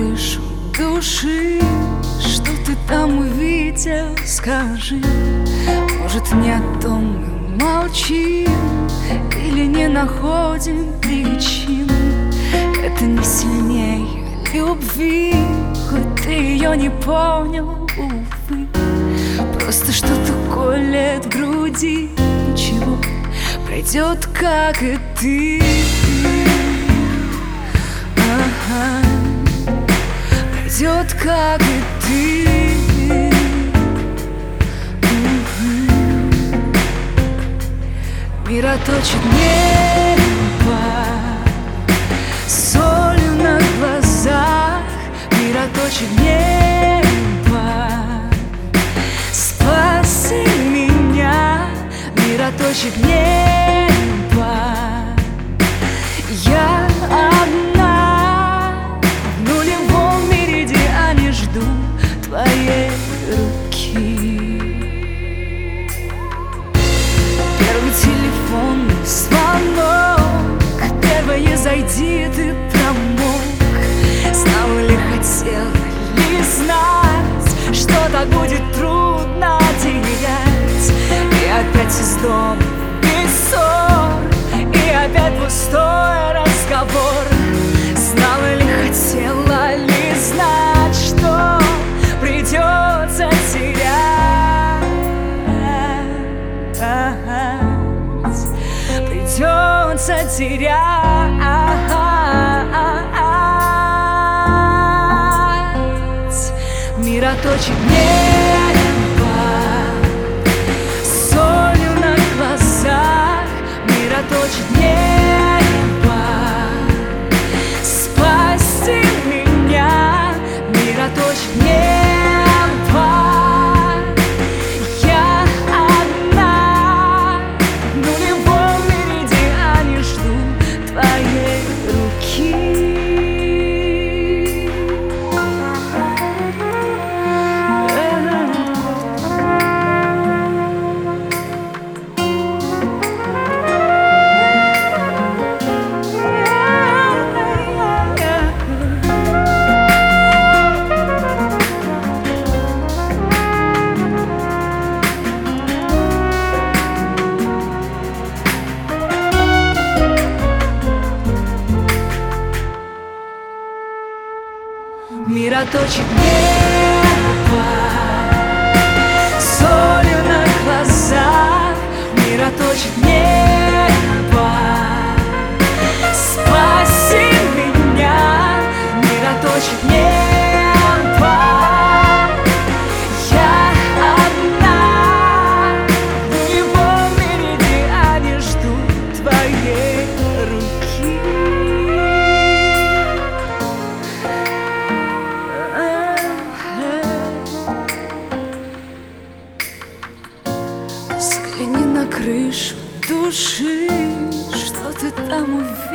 крышу души. Что ты там увидел, скажи. Может, не о том мы молчим, или не находим причин. Это не сильнее любви, хоть ты ее не понял, увы. Просто что-то колет в груди. Ничего, пройдет, как и ты. Ага. Пройдет, как и ты. Мироточит небо солью на глазах. Мироточит небо, спаси меня. Мироточит небо, я одна в нулевом меридиане жду твоей руки. Первый телефонный звонок, первое зайди, ты промок. Знал или хотел ли знать, что так будет трудно терять. И опять из дома без ссор, и опять пустой разговор. Знала ли, хотела ли знать, что придется терять. Придется терять. Мироточит небо солью на глазах. Мироточит небо, спаси меня. Мироточит небо, я одна в нулевом меридиане жду твоей руки. Мироточит небо солью на глазах. Мироточит небо, спаси меня. Мироточит небо, я одна в нулевом меридиане жду твоей руки. Взгляни на крышу души, что ты там увидел.